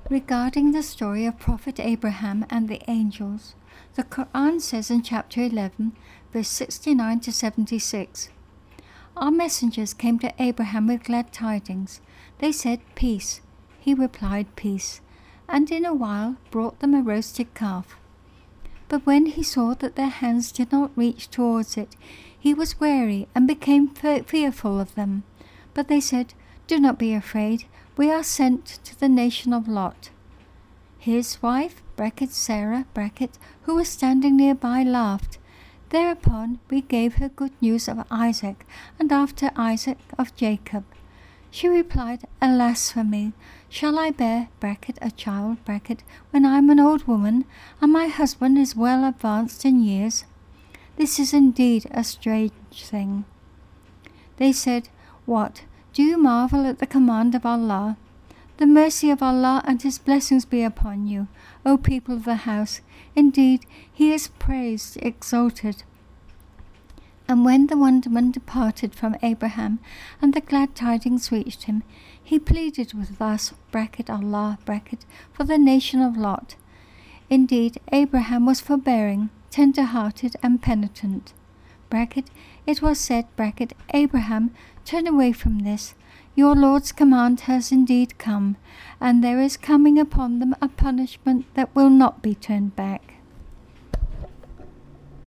Regarding the story of Prophet Abraham and the angels, the Quran says in chapter 11, verse 69 to 76, "Our messengers came to Abraham with glad tidings. They said, 'Peace.' He replied, 'Peace,' and in a while brought them a roasted calf. But when he saw that their hands did not reach towards it, he was wary and became fearful of them. But they said, 'Do not be afraid. We are sent to the nation of Lot.' His wife, Sarah, who was standing nearby, laughed. Thereupon we gave her good news of Isaac, and after Isaac of Jacob. She replied, 'Alas for me! Shall I bear (a child) when I am an old woman, and my husband is well advanced in years? This is indeed a strange thing.' They said, 'What? Do you marvel at the command of Allah? The mercy of Allah and His blessings be upon you, O people of the house. Indeed, He is praised, exalted.' And when the wonderment departed from Abraham and the glad tidings reached him, he pleaded with us (Allah) for the nation of Lot. Indeed, Abraham was forbearing, tender-hearted, and penitent. It was said, Abraham, turn away from this. Your Lord's command has indeed come, and there is coming upon them a punishment that will not be turned back.